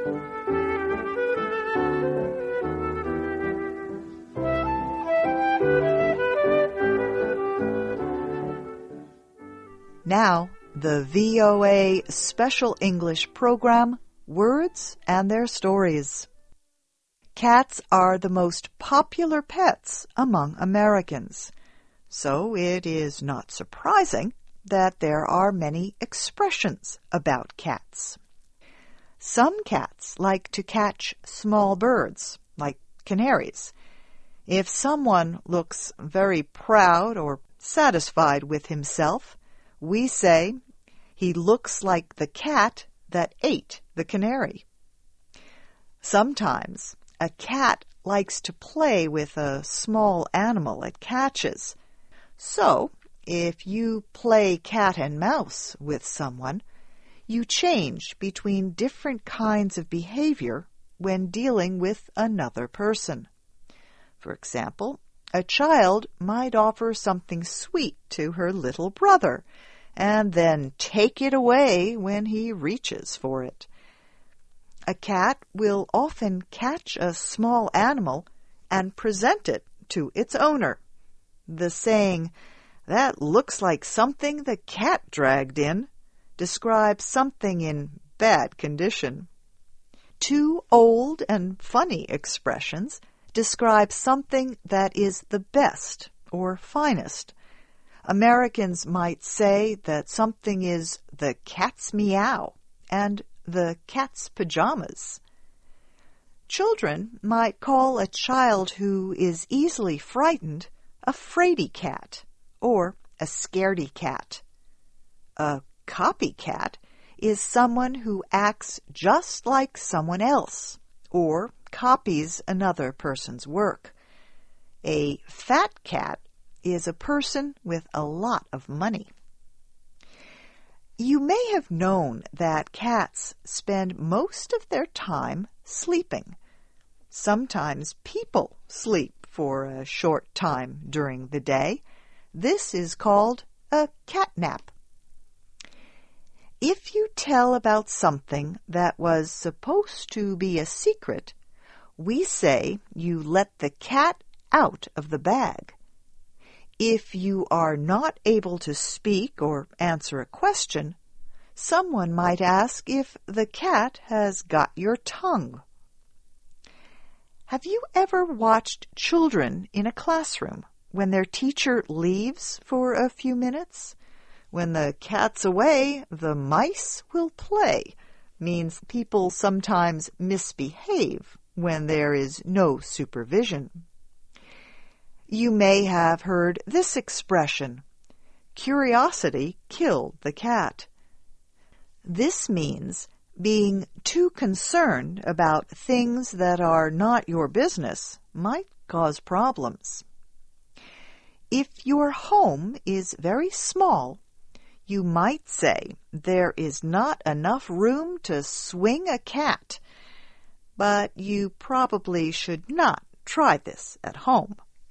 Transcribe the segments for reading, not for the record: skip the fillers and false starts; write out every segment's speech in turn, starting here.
Now, the VOA Special English program, Words and Their Stories. Cats are the most popular pets among Americans, so it is not surprising that there are many expressions about cats. Some cats like to catch small birds, like canaries. If someone looks very proud or satisfied with himself, we say, he looks like the cat that ate the canary. Sometimes a cat likes to play with a small animal it catches. So, if you play cat and mouse with someone, you change between different kinds of behavior when dealing with another person. For example, a child might offer something sweet to her little brother and then take it away when he reaches for it. A cat will often catch a small animal and present it to its owner. The saying, "That looks like something the cat dragged in," describes something in bad condition. Two old and funny expressions describe something that is the best or finest. Americans might say that something is the cat's meow and the cat's pajamas. Children might call a child who is easily frightened a fraidy cat or a scaredy cat. A copycat is someone who acts just like someone else or copies another person's work. A fat cat is a person with a lot of money. You may have known that cats spend most of their time sleeping. Sometimes people sleep for a short time during the day. This is called a cat nap. If you tell about something that was supposed to be a secret, we say you let the cat out of the bag. If you are not able to speak or answer a question, someone might ask if the cat has got your tongue. Have you ever watched children in a classroom when their teacher leaves for a few minutes? When the cat's away, the mice will play. Means people sometimes misbehave when there is no supervision. You may have heard this expression, "Curiosity killed the cat." This means being too concerned about things that are not your business might cause problems. If your home is very small, you might say there is not enough room to swing a cat, but you probably should not try this at home.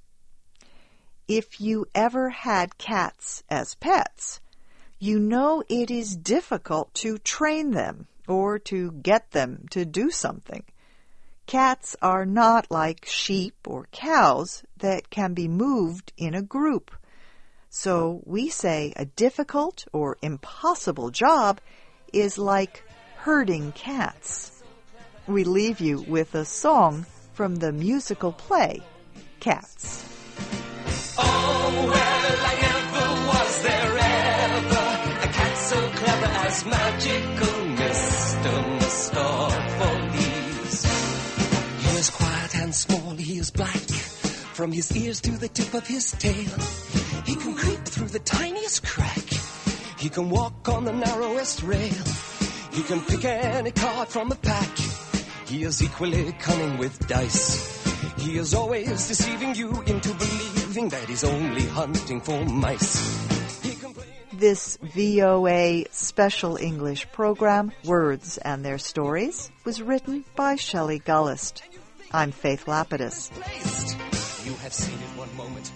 If you ever had cats as pets, you know it is difficult to train them or to get them to do something. Cats are not like sheep or cows that can be moved in a group. So we say a difficult or impossible job is like herding cats. We leave you with a song from the musical play, Cats. Oh, well, I never was there ever a cat so clever as magical Mr. Mistopheles. He is quiet and small, he is black, from his ears to the tip of his tail. He can creep through the tiniest crack, he can walk on the narrowest rail, he can pick any card from a pack. He is equally cunning with dice. He is always deceiving you into believing that he's only hunting for mice. This VOA Special English program, Words and Their Stories, was written by Shelley Gullist. I'm Faith Lapidus. You have seen it one moment,